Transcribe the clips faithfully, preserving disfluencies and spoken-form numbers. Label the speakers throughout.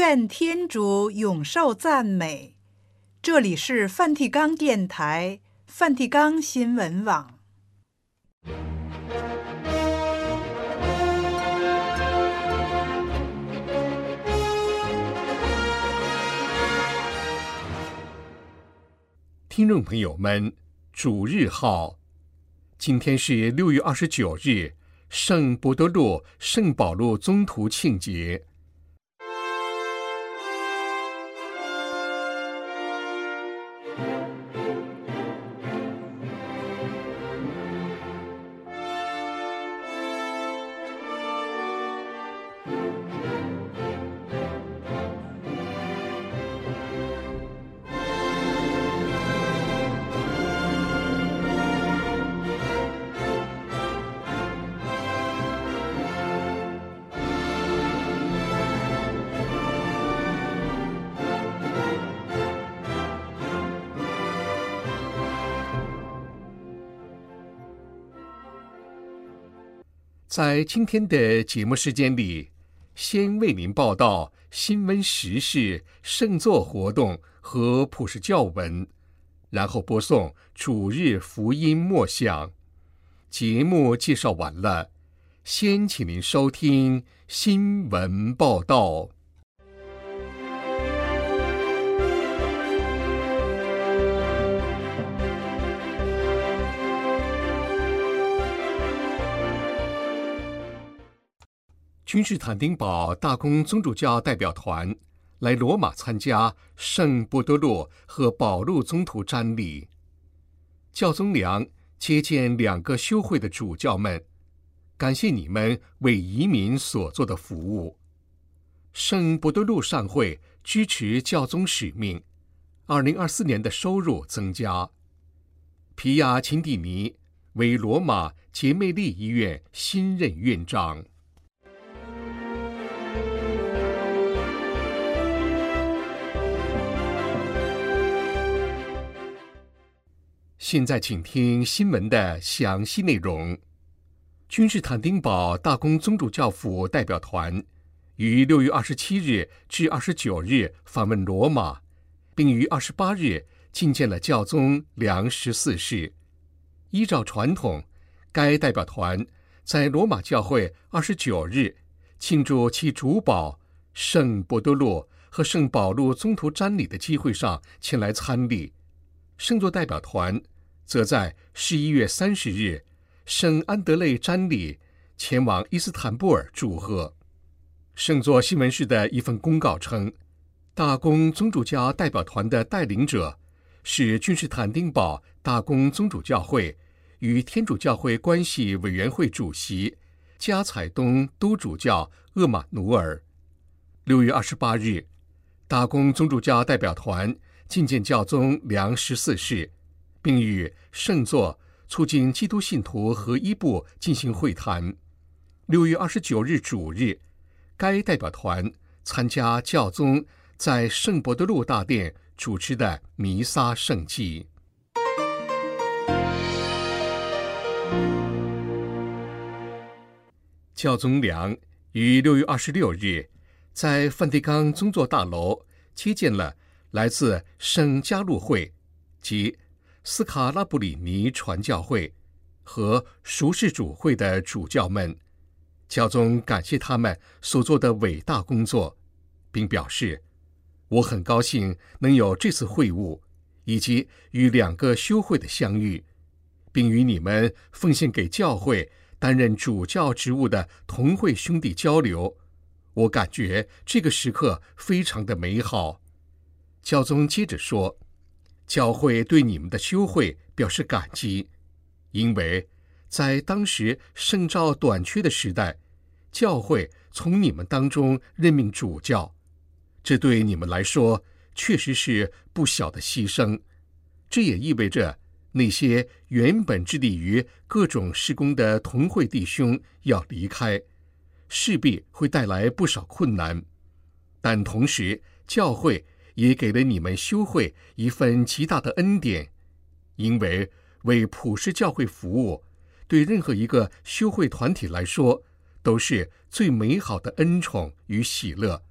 Speaker 1: 愿天主永受赞美。这里是梵蒂冈电台、梵蒂冈新闻网。
Speaker 2: 听众朋友们，主日好，今天是六月二十九日，圣伯多禄、圣保禄宗徒庆节。在今天的节目时间里，先为您报道新闻时事、圣座活动和普世教文，然后播送主日福音默想。节目介绍完了，先请您收听新闻报道。君士坦丁堡大公宗主教代表团来罗马参加圣伯多禄和保禄宗徒瞻礼。教宗良接见两个修会的主教们，感谢你们为移民所做的服务。圣伯多禄上会支持教宗使命，二零二四年的收入增加。皮亚钦蒂尼为罗马杰梅利医院新任院长。现在请听新闻的详细内容。君士坦丁堡大公宗主教府代表团于六月二十七日至二十九日访问罗马，并于二十八日觐见了教宗良十四世。依照传统，该代表团在罗马教会二十九日庆祝其主保圣伯多禄和圣保禄宗徒瞻礼的机会上前来参礼。圣座代表团则在十一月三十日圣安德肋瞻礼前往伊斯坦布尔祝贺。圣座新闻室的一份公告称，大公宗主教代表团的带领者是君士坦丁堡大公宗主教会与天主教会关系委员会主席加采东都主教厄马努尔。六月二十八日，大公宗主教代表团觐见教宗良十四世，并与圣座促进基督信徒合一部进行会谈。六月二十九日主日，该代表团参加教宗在圣伯多禄大殿主持的弥撒圣祭。教宗良于六月二十六日在梵蒂冈宗座大楼接见了来自圣加禄会及斯卡拉布里尼传教会和赎世主会的主教们。教宗感谢他们所做的伟大工作，并表示，我很高兴能有这次会晤，以及与两个修会的相遇，并与你们奉献给教会担任主教职务的同会兄弟交流。我感觉这个时刻非常的美好。教宗接着说，教会对你们的修会表示感激，因为在当时圣召短缺的时代，教会从你们当中任命主教，这对你们来说确实是不小的牺牲。这也意味着那些原本致力于各种事工的同会弟兄要离开，势必会带来不少困难。但同时，教会也给了你们修会一份极大的恩典，因为为普世教会服务，对任何一个修会团体来说，都是最美好的恩宠与喜乐。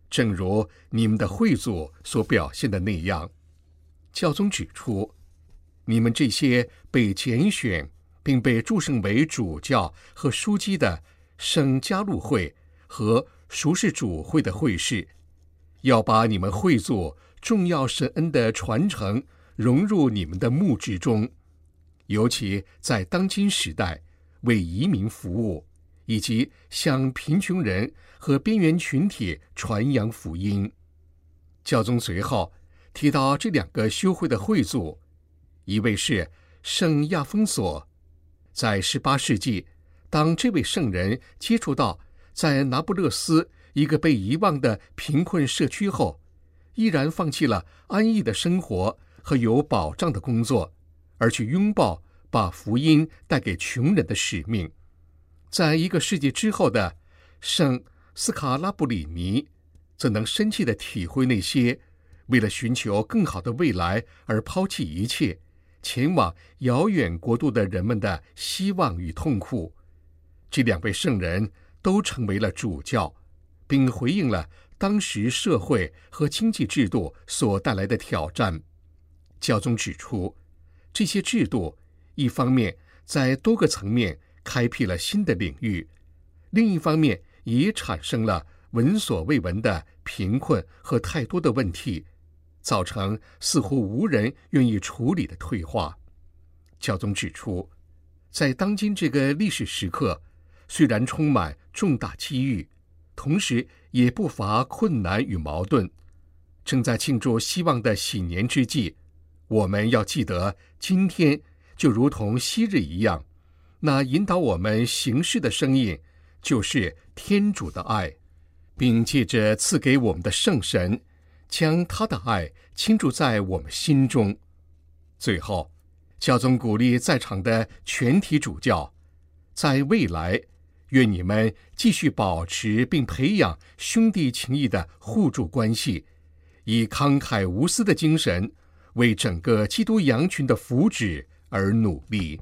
Speaker 2: 正如你们的会祖所表现的那样。教宗指出，你们这些被拣选并被祝圣为主教和枢机的圣加禄会和赎世主会的会士，要把你们会祖重要神恩的传承融入你们的牧职中，尤其在当今时代为移民服务，以及向贫穷人和边缘群体传扬福音。教宗随后提到这两个修会的会祖，一位是圣亚丰索。在十八世纪，当这位圣人接触到在拿不勒斯一个被遗忘的贫困社区后，依然放弃了安逸的生活和有保障的工作，而去拥抱把福音带给穷人的使命。在一个世纪之后的圣斯卡拉布里尼，则能深切地体会那些为了寻求更好的未来而抛弃一切，前往遥远国度的人们的希望与痛苦。这两位圣人都成为了主教，并回应了当时社会和经济制度所带来的挑战。教宗指出，这些制度一方面在多个层面开辟了新的领域，另一方面也产生了闻所未闻的贫困和太多的问题，造成似乎无人愿意处理的退化。教宗指出，在当今这个历史时刻，虽然充满重大机遇，同时也不乏困难与矛盾。正在庆祝希望的喜年之际，我们要记得，今天就如同昔日一样，那引导我们行事的声音就是天主的爱，并借着赐给我们的圣神，将他的爱倾注在我们心中。最后，教宗鼓励在场的全体主教，在未来，愿你们继续保持并培养兄弟情谊的互助关系，以慷慨无私的精神，为整个基督羊群的福祉而努力。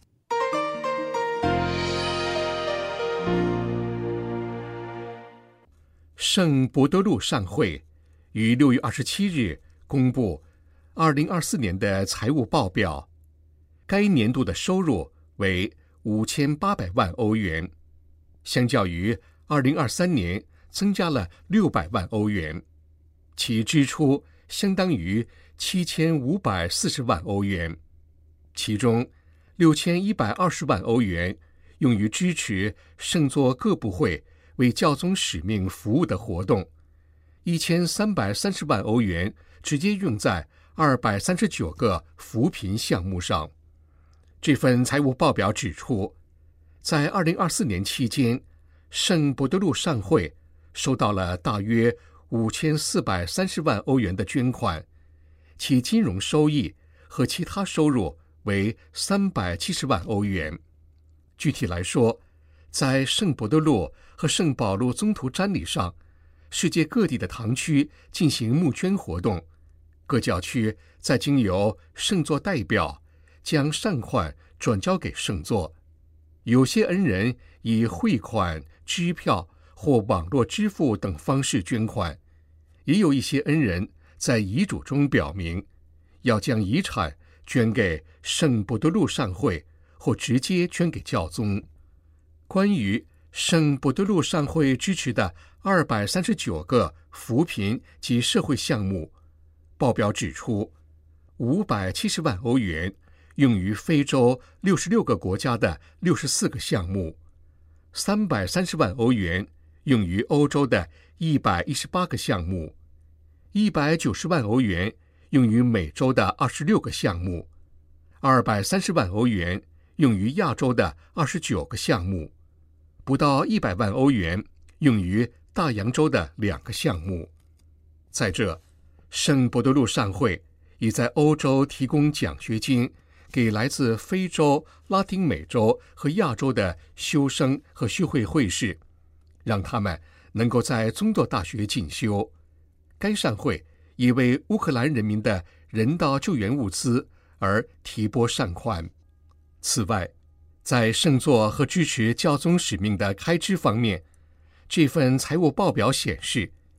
Speaker 2: 圣伯多禄上会于六月二十七日公布二零二四年的财务报表，该年度的收入为五千八百万欧元，相较于二零二三年增加了六百万欧元，其支出相当于七千五百四十万欧元，其中六千一百二十万欧元用于支持圣座各部会为教宗使命服务的活动，一千三百三十万欧元直接用在二百三十九个扶贫项目上。这份财务报表指出，在二零二四年期间，圣伯多禄上会收到了大约五千四百三十万欧元的捐款，其金融收益和其他收入为三百七十万欧元。具体来说，在圣伯多禄和圣保禄宗徒瞻礼上，世界各地的堂区进行募捐活动，各教区再经由圣座代表将善款转交给圣座。有些恩人以汇款、支票或网络支付等方式捐款，也有一些恩人在遗嘱中表明要将遗产捐给圣伯多禄上会或直接捐给教宗。关于圣伯多禄上会支持的二百三十九个扶贫及社会项目，报表指出，五百七十万欧元用于非洲六十六个国家的六十四个项目，三百三十万欧元用于欧洲的一百一十八个项目，一百九十万欧元用于美洲的二十六个项目，二百三十万欧元用于亚洲的二十九个项目，不到一百万欧元用于大洋洲的两个项目。在这，圣伯多禄上会已在欧洲提供奖学金给来自非洲、拉丁美洲和亚洲的修生和修会会士，让他们能够在宗座大学进修。该善会也为乌克兰人民的人道救援物资而提拨善款。此外，在圣座和支持教宗使命的开支方面，这份财务报表显示，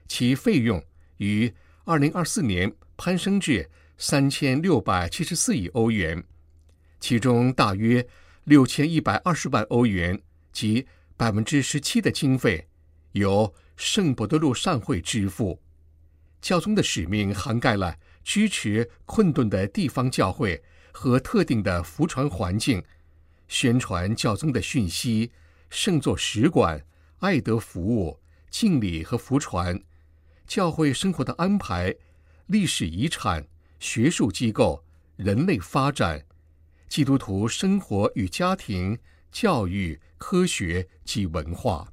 Speaker 2: 其费用于二零二四年攀升至三千六百七十四亿欧元，其中大约六千一百二十万欧元及百分之十七的经费由圣伯多禄善会支付。教宗的使命涵盖了支持困顿的地方教会和特定的福传环境，宣传教宗的讯息，圣座使馆、爱德服务、敬礼和福传，教会生活的安排、历史遗产、学术机构、人类发展、基督徒生活与家庭、教育、科学及文化。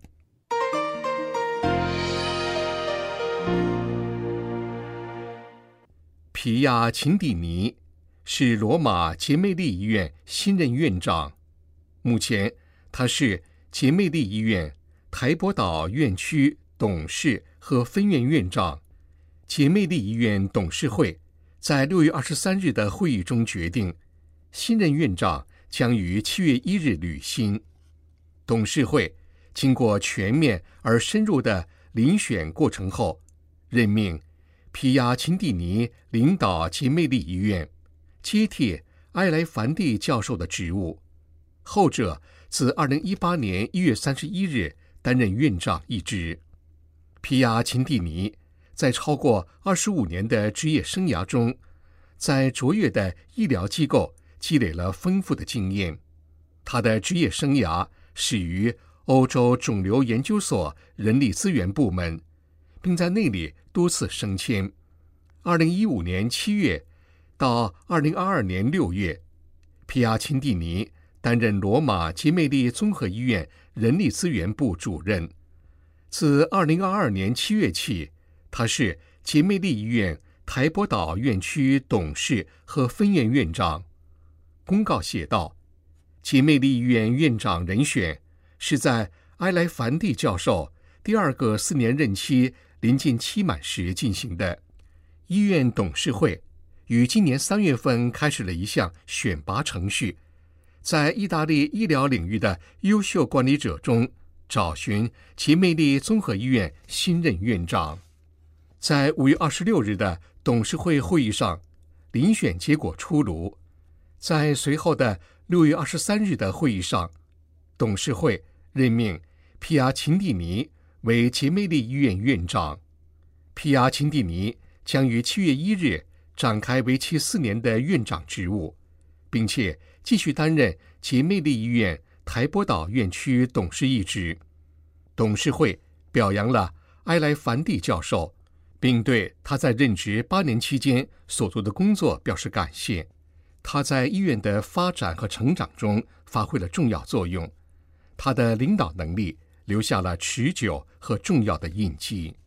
Speaker 2: 皮亚琴蒂尼是罗马杰梅利医院新任院长，目前他是杰梅利医院台伯岛院区董事和分院院长。杰梅利医院董事会在六月二十三日的会议中决定，新任院长将于七月一日履新。董事会经过全面而深入的遴选过程后，任命皮亚琴蒂尼领导杰梅利医院，接替埃莱凡蒂教授的职务。后者自二零一八年一月三十一日担任院长一职。皮亚琴蒂尼在超过二十五年的职业生涯中，在卓越的医疗机构积累了丰富的经验。他的职业生涯始于欧洲肿瘤研究所人力资源部门，并在那里多次升迁。二零一五年七月到二零二二年六月，皮亚琴蒂尼担任罗马杰梅利综合医院人力资源部主任。自二零二二年七月起，他是杰梅利医院台伯岛院区董事和分院院长。公告写道，杰梅利医院院长人选是在埃莱凡蒂教授第二个四年任期临近期满时进行的。医院董事会于今年三月份开始了一项选拔程序，在意大利医疗领域的优秀管理者中找寻杰梅利综合医院新任院长。在五月二十六日的董事会会议上，遴选结果出炉。在随后的六月二十三日的会议上，董事会任命皮亚琴蒂尼为杰梅利医院院长。皮亚琴蒂尼将于七月一日展开为期四年的院长职务，并且继续担任杰梅利医院台伯岛院区董事一职。董事会表扬了埃莱凡蒂教授，并对他在任职八年期间所做的工作表示感谢。他在医院的发展和成长中发挥了重要作用，他的领导能力留下了持久和重要的印记。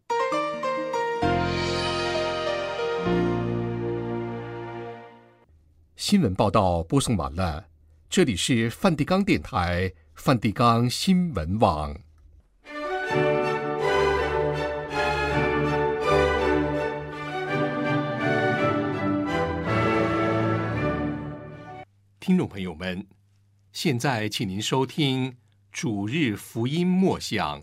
Speaker 2: 新闻报道播送完了，这里是梵蒂冈电台梵蒂冈新闻网。听众朋友们，现在请您收听主日福音默想。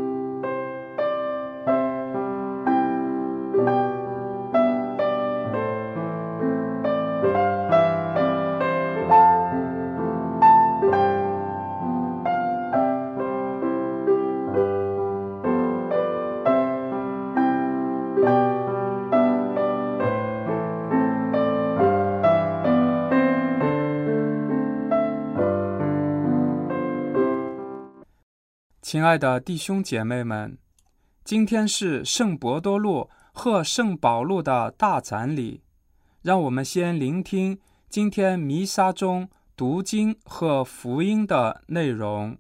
Speaker 3: 亲爱的弟兄姐妹们，今天是圣伯多禄和圣保禄的大展礼，让我们先聆听今天弥撒中读经和福音的内容。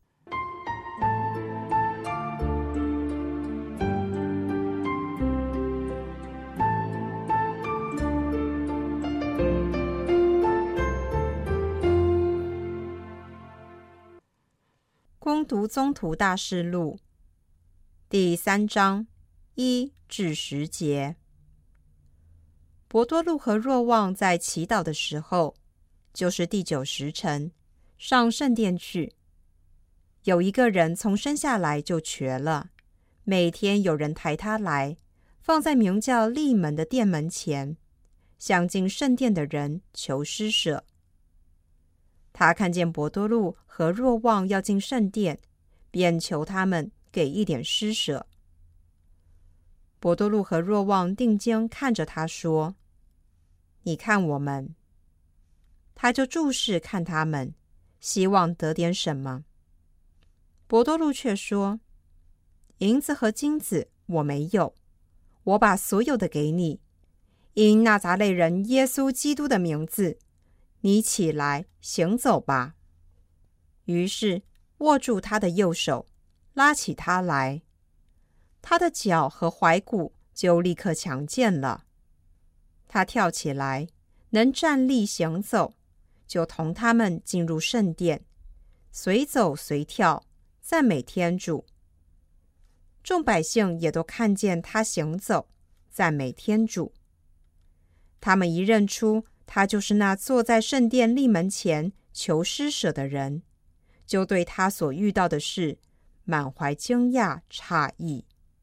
Speaker 4: 恭读宗徒大事录第三章一至十节。伯多禄和若望在祈祷的时候，就是第九时辰，上圣殿去。有一个人从生下来就瘸了， 每天有人抬他来，放在名叫利门的殿门前，向进圣殿的人求施舍。他看见伯多禄和若望要进圣殿，便求他们给一点施舍。伯多禄和若望定睛看着他说：“你看我们。”他就注视看他们，希望得点什么。伯多禄却说：“银子和金子我没有，我把所有的给你。因纳匝肋人耶稣基督的名字，你起来行走吧。”于是握住他的右手，拉起他来，他的脚和踝骨就立刻强健了。他跳起来，能站立行走，就同他们进入圣殿，随走随跳，赞美天主。众百姓也都看见他行走，赞美天主。他们一认出他就是那坐在圣殿立门前求施舍的人，就对他所遇到的事满怀惊讶诧异。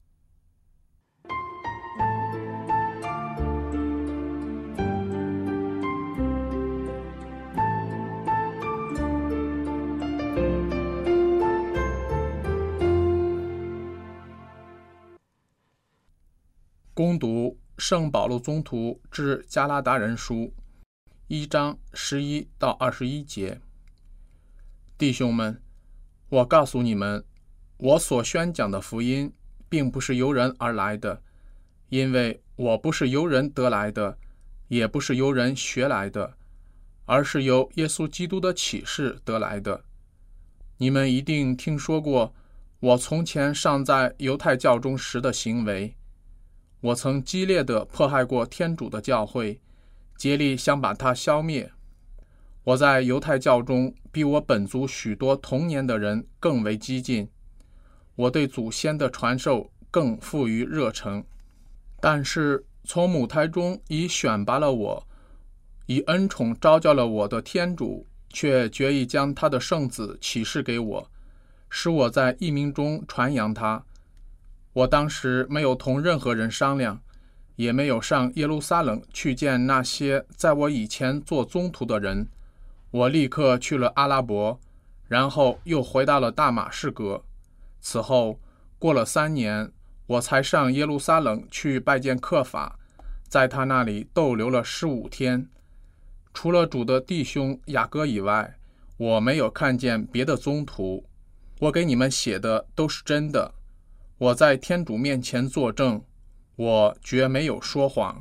Speaker 5: 攻读圣保禄宗徒致加拉达人书一章十一到二十一节。弟兄们，我告诉你们，我所宣讲的福音并不是由人而来的，因为我不是由人得来的，也不是由人学来的，而是由耶稣基督的启示得来的。你们一定听说过我从前尚在犹太教中时的行为。我曾激烈地迫害过天主的教会，竭力想把它消灭。我在犹太教中比我本族许多同年的人更为激进，我对祖先的传授更富于热诚。但是从母胎中已选拔了我，以恩宠召教了我的天主，却决意将他的圣子启示给我，使我在异民中传扬他。我当时没有同任何人商量，也没有上耶路撒冷去见那些在我以前做宗徒的人。我立刻去了阿拉伯，然后又回到了大马士革。此后过了三年，我才上耶路撒冷去拜见克法，在他那里逗留了十五天。除了主的弟兄雅各以外，我没有看见别的宗徒。我给你们写的都是真的。我在天主面前作证，我绝没有说谎。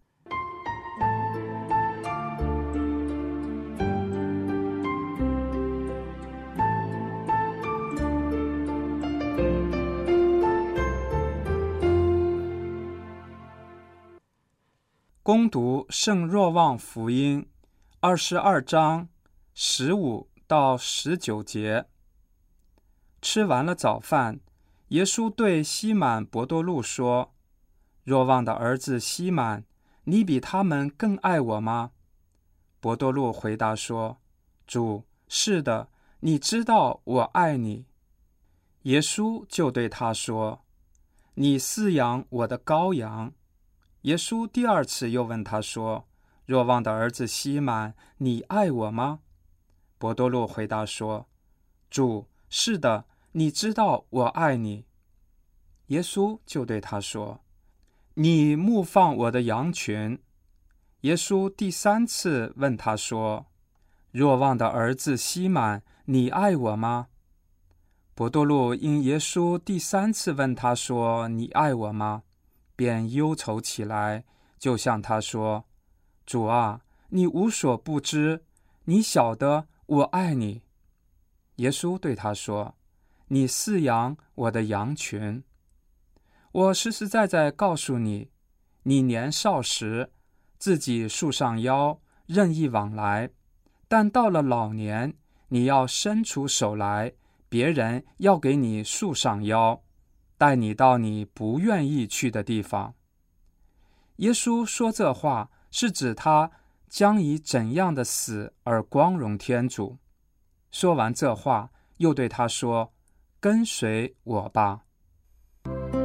Speaker 3: 攻读圣若望福音二十二章十五到十九节。吃完了早饭，耶稣对西满伯多禄说：“若望的儿子西满，你比他们更爱我吗？”伯多禄回答说：“主，是的，你知道我爱你。”耶稣就对他说：“你饲养我的羔羊。”耶稣第二次又问他说：“若望的儿子西满，你爱我吗？”伯多禄回答说：“主，是的，你知道我爱你。”耶稣就对他说：“你牧放我的羊群。”耶稣第三次问他说：“若望的儿子西满，你爱我吗？”伯多禄因耶稣第三次问他说：“你爱我吗？”便忧愁起来，就向他说：“主啊，你无所不知，你晓得我爱你。”耶稣对他说：“你饲养我的羊群。我实实在在告诉你，你年少时自己束上腰，任意往来，但到了老年，你要伸出手来，别人要给你束上腰，带你到你不愿意去的地方。”耶稣说这话，是指他将以怎样的死而光荣天主。说完这话，又对他说：“跟随我吧。”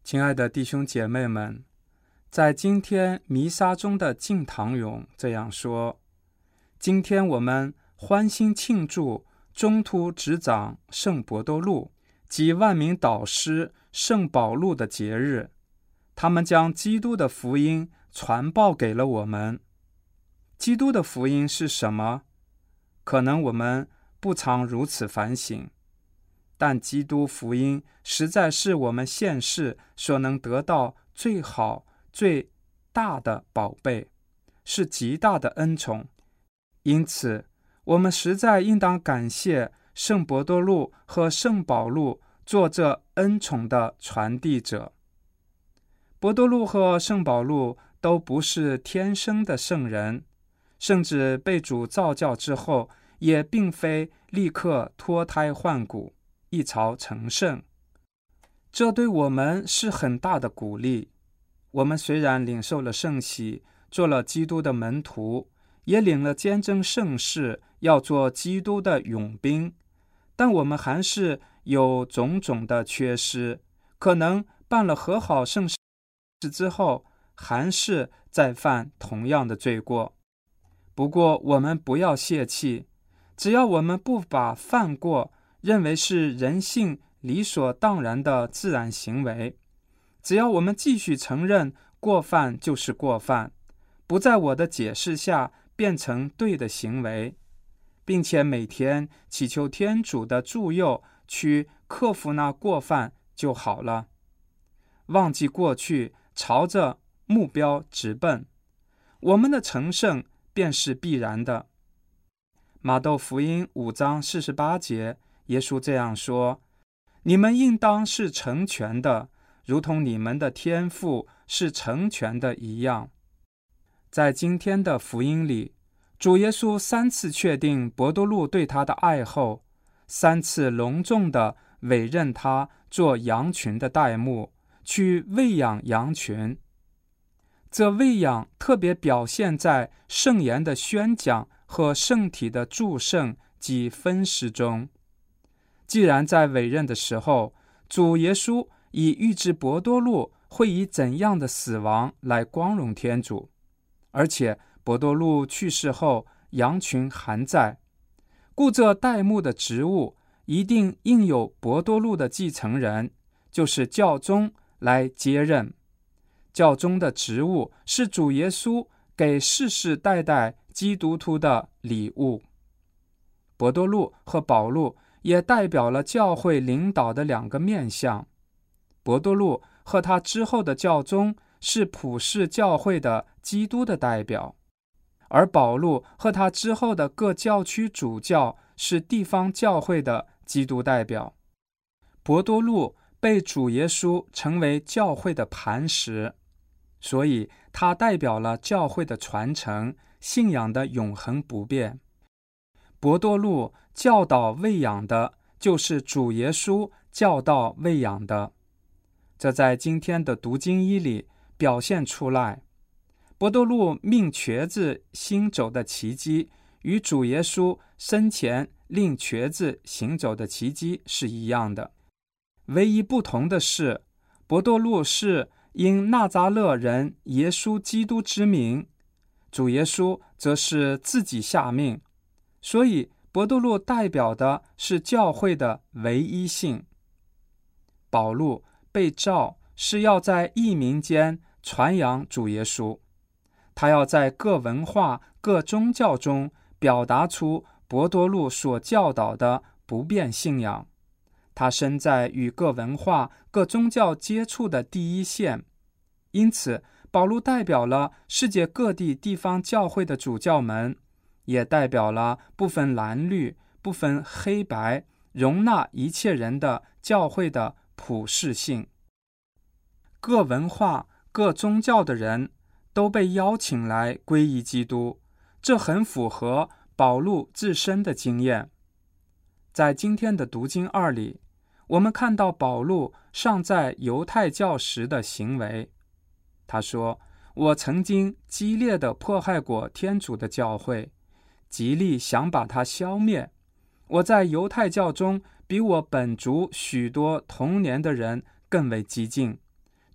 Speaker 3: 亲爱的弟兄姐妹们，在今天弥撒中的敬堂咏这样说：今天我们欢欣庆祝中途执掌圣伯多禄及万民导师圣保禄的节日，他们将基督的福音传报给了我们。基督的福音是什么？可能我们不常如此反省，但基督福音实在是我们现世所能得到最好最大的宝贝，是极大的恩宠。因此我们实在应当感谢圣伯多禄和圣保禄做这恩宠的传递者。伯多禄和圣保禄都不是天生的圣人，甚至被主造教之后也并非立刻脱胎换骨一朝成圣。这对我们是很大的鼓励。我们虽然领受了圣洗，做了基督的门徒，也领了坚贞圣事，要做基督的勇兵，但我们还是有种种的缺失，可能办了和好圣事之后还是在犯同样的罪过。不过我们不要泄气，只要我们不把犯过认为是人性理所当然的自然行为，只要我们继续承认过犯就是过犯，不在我的解释下变成对的行为，并且每天祈求天主的助佑去克服那过犯就好了。忘记过去，朝着目标直奔，我们的成圣便是必然的。马窦福音五章四十八节，耶稣这样说：你们应当是成全的，如同你们的天父是成全的一样。在今天的福音里，主耶稣三次确定伯多禄对他的爱后，三次隆重地委任他做羊群的代牧，去喂养羊群。这喂养特别表现在圣言的宣讲和圣体的祝圣及分食中。既然在委任的时候，主耶稣已预知伯多禄会以怎样的死亡来光荣天主，而且伯多禄去世后羊群还在，故这代牧的职务一定应有伯多禄的继承人，就是教宗来接任。教宗的职务是主耶稣给世世代代基督徒的礼物。伯多禄和保禄也代表了教会领导的两个面向。伯多禄和他之后的教宗是普世教会的基督的代表，而保禄和他之后的各教区主教是地方教会的基督代表。伯多禄被主耶稣称为教会的磐石，所以他代表了教会的传承，信仰的永恒不变。伯多禄教导喂养的，就是主耶稣教导喂养的。这在今天的读经一里表现出来。伯多禄命瘸子行走的奇迹，与主耶稣生前令瘸子行走的奇迹是一样的。唯一不同的是，伯多禄是因纳匝勒人耶稣基督之名，主耶稣则是自己下命，所以伯多禄代表的是教会的唯一性。保禄被召是要在异民间传扬主耶稣，他要在各文化各宗教中表达出伯多禄所教导的不变信仰。他身在与各文化各宗教接触的第一线，因此保禄代表了世界各地地方教会的主教们，也代表了不分蓝绿不分黑白，容纳一切人的教会的普世性。各文化各宗教的人都被邀请来皈依基督，这很符合保禄自身的经验。在今天的读经二里，我们看到保禄尚在犹太教时的行为。他说：我曾经激烈地迫害过天主的教会，极力想把它消灭。我在犹太教中比我本族许多同年的人更为激进，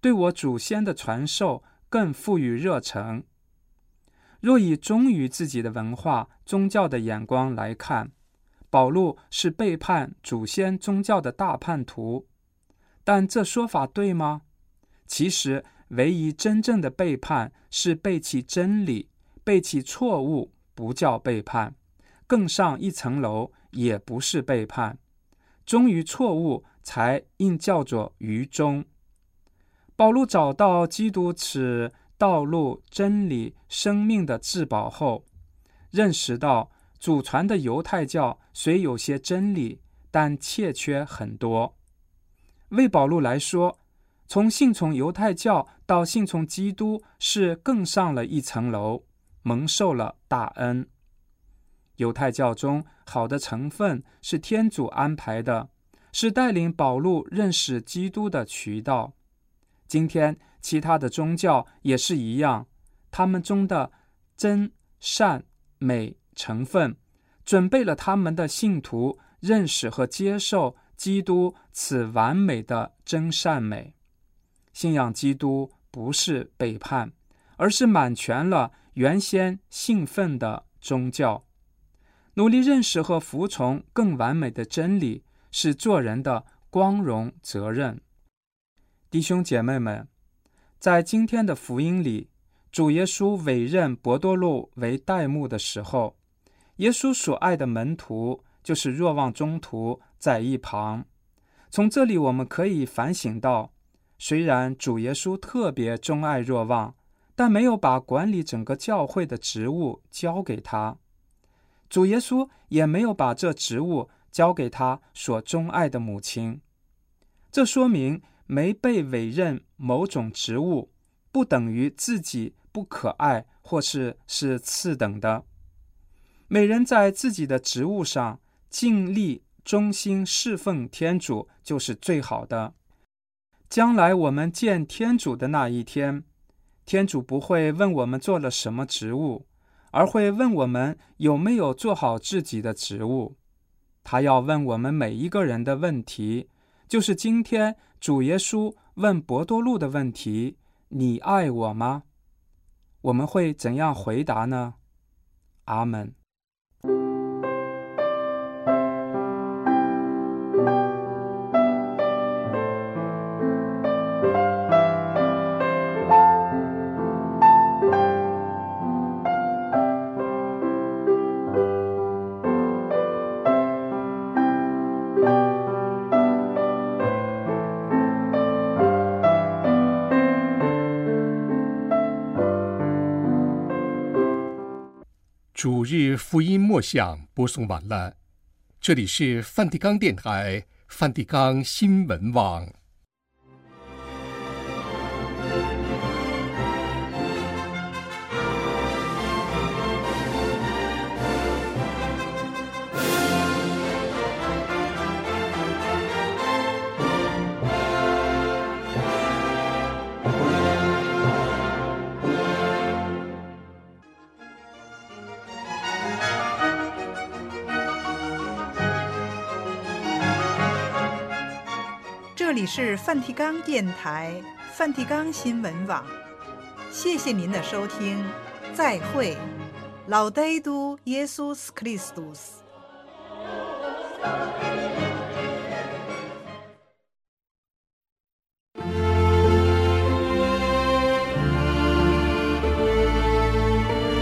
Speaker 3: 对我祖先的传授更富于热忱。若以忠于自己的文化、宗教的眼光来看，保禄是背叛祖先宗教的大叛徒。但这说法对吗？其实，唯一真正的背叛是背弃真理，背弃错误不叫背叛，更上一层楼也不是背叛。忠于错误才应叫做于忠。保禄找到基督此道路、真理、生命的至宝后，认识到祖传的犹太教虽有些真理，但欠缺很多。为保禄来说，从信从犹太教到信从基督是更上了一层楼，蒙受了大恩。犹太教中好的成分是天主安排的，是带领保禄认识基督的渠道。今天其他的宗教也是一样，他们中的真、善、美成分，准备了他们的信徒认识和接受基督此完美的真善美。信仰基督不是背叛，而是满全了原先兴奋的宗教。努力认识和服从更完美的真理，是做人的光荣责任。弟兄姐妹们，在今天的福音里，主耶稣委任伯多禄为代牧的时候，耶稣所爱的门徒就是若望宗徒在一旁。从这里我们可以反省到，虽然主耶稣特别钟爱若望，但没有把管理整个教会的职务交给他。主耶稣也没有把这职务交给他所钟爱的母亲。这说明没被委任某种职务，不等于自己不可爱或是是次等的。每人在自己的职务上尽力忠心侍奉天主就是最好的。将来我们见天主的那一天，天主不会问我们做了什么职务，而会问我们有没有做好自己的职务。他要问我们每一个人的问题，就是今天主耶稣问伯多禄的问题：你爱我吗？我们会怎样回答呢？阿们。
Speaker 2: 主日福音默想播送完了，这里是梵蒂冈电台梵蒂冈新闻网。
Speaker 1: 这里是梵蒂冈电台梵蒂冈新闻网，谢谢您的收听，再会。Laudetur Jesus Christus。